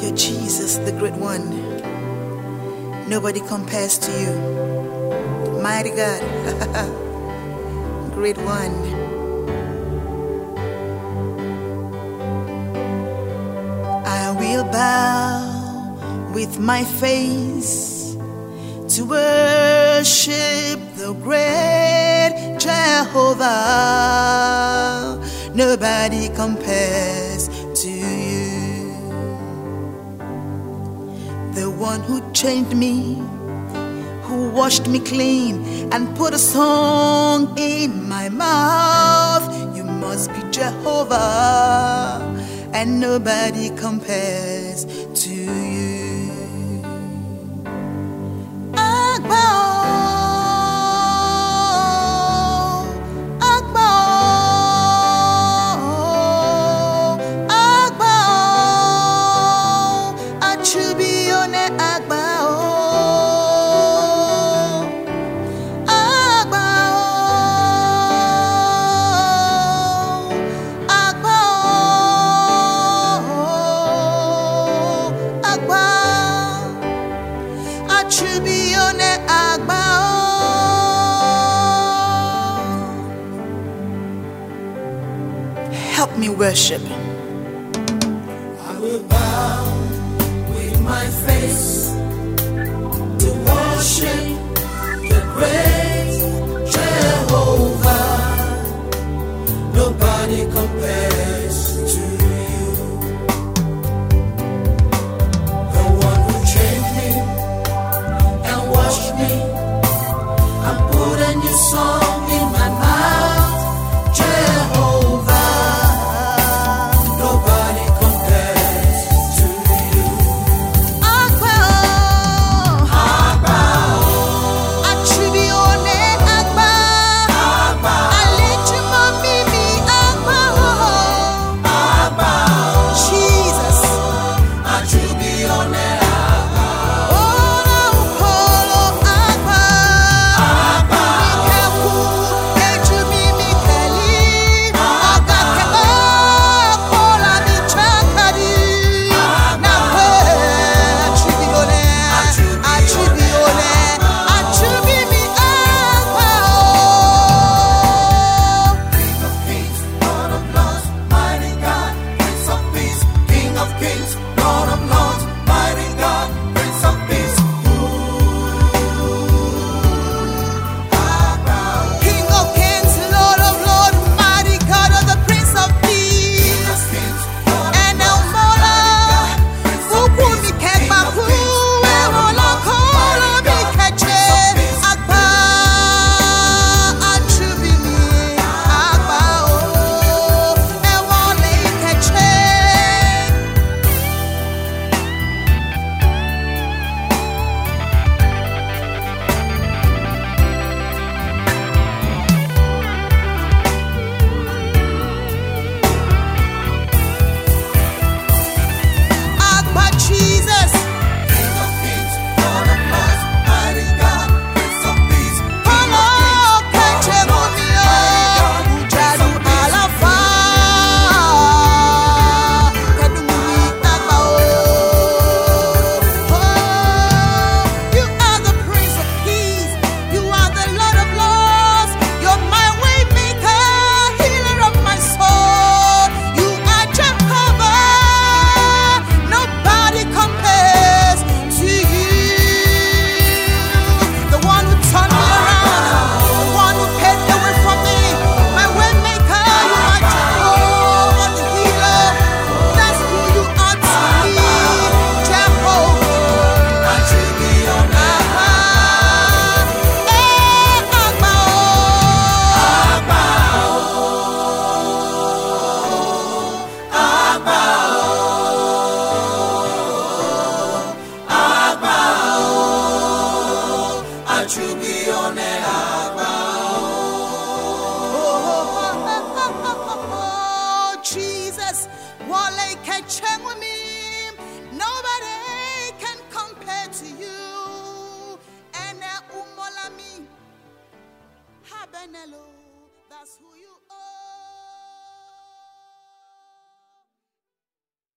You're Jesus, the great one. Nobody compares to you. Mighty God, great one. I will bow with my face to worship the great Jehovah. Nobody compares to you. The one who changed me, who washed me clean and put a song in my mouth. You must be Jehovah, and nobody compares to you. Help me worship. I will bow with my face to worship the great Jehovah. Nobody compares to you. The one who changed me and washed me and put a new song in my mouth. Jehovah. Jesus, nobody can compare to you. And that's who you